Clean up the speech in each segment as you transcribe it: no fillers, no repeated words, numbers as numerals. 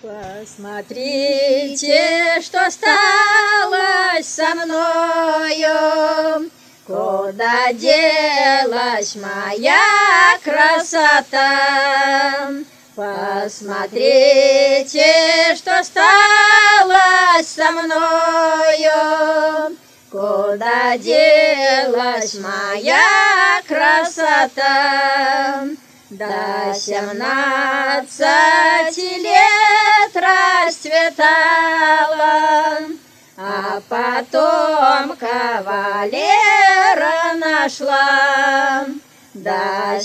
Посмотрите, что сталось со мною, куда делась моя красота. Посмотрите, что сталось со мною, куда делась моя красота. До 17 лет расцветала, а потом кавалера нашла. До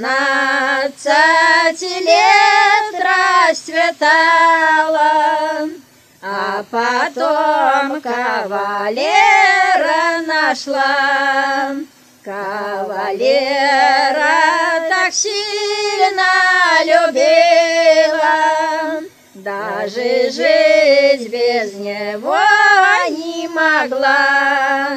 17 лет расцветала, а потом кавалера нашла. Кавалера так сильно любила, даже жить без него не могла.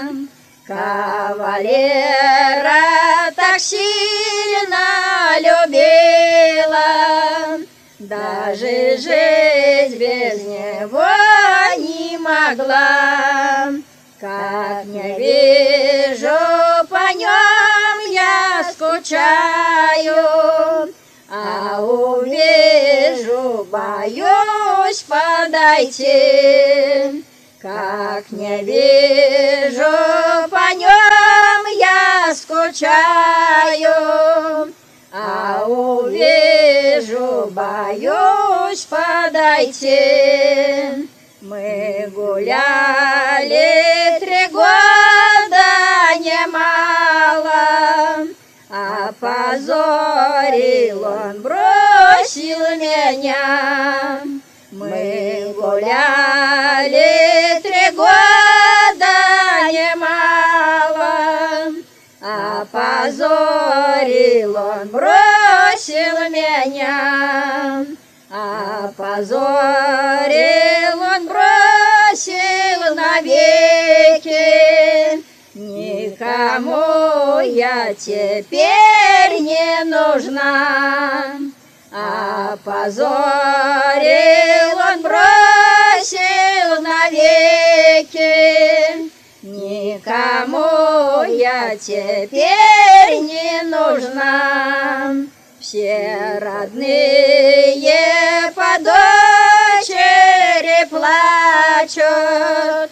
Кавалера так сильно любила, даже жить без него не могла. Как не вижу по нем, я скучаю, а увижу, боюсь подойти. Как не вижу по нем, я скучаю, а увижу, боюсь подойти. Мы гуляли 3 года немало, а позорил он, бросил меня. Мы гуляли 3 года немало, а позорил он, бросил меня. А позорил он, бросил навеки. Никому я теперь не нужна. А позорил он, бросил навеки. Никому я теперь не нужна. Все родные по дочери плачут,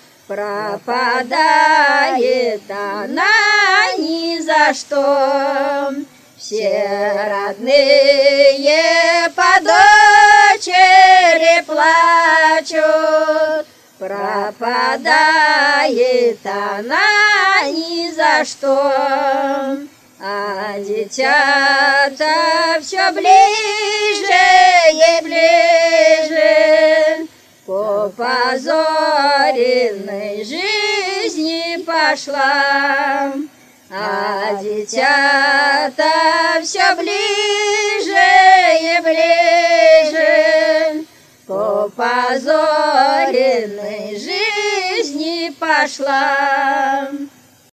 пропадает она ни за что. Все родные по дочери плачут, пропадает она ни за что. А дитя-то все ближе и ближе по позоренной жизни пошла. А дитя-то все ближе и ближе по позоренной жизни пошла.